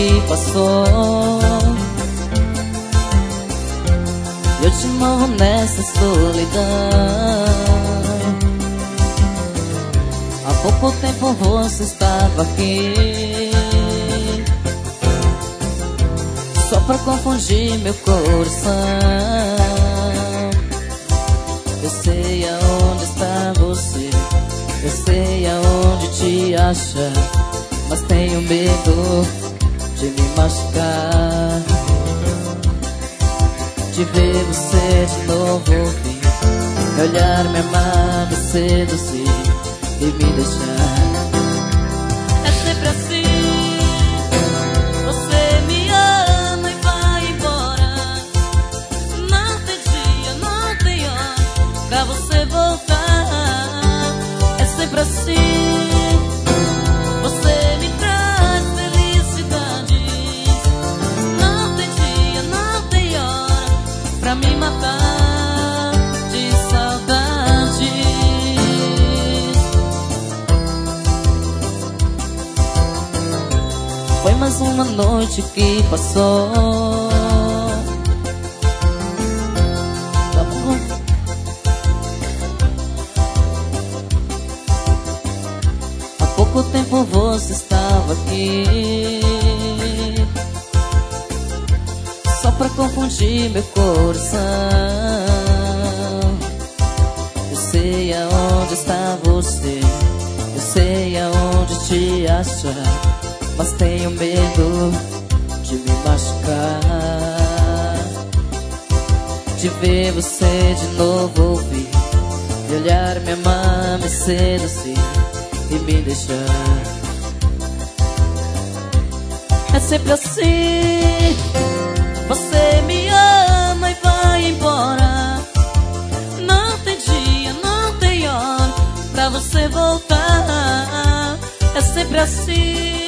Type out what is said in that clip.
que passou. Eu te morro nessa solidão. Há pouco tempo você estava aqui, só pra confundir meu coração. Eu sei aonde está você, eu sei aonde te achar, mas tenho medo de me machucar, de ver você de novo ouvir, me olhar, me amar, me seduzir e me deixar. É sempre assim, você me ama e vai embora. Não tem dia, não tem hora pra você voltar. É sempre assim, você me traz felicidades. Não tem dia, não tem hora pra me matar de saudade. Foi mais uma noite que passou. Tá bom? Há pouco tempo você estava aqui, só pra confundir meu coração. Eu sei aonde está você, eu sei aonde te achar, mas tenho medo de me machucar, de ver você de novo ouvir, me olhar, me amar, me seduzir e me deixar. É sempre assim, você me ama e vai embora. Não tem dia, não tem hora pra você voltar. É sempre assim,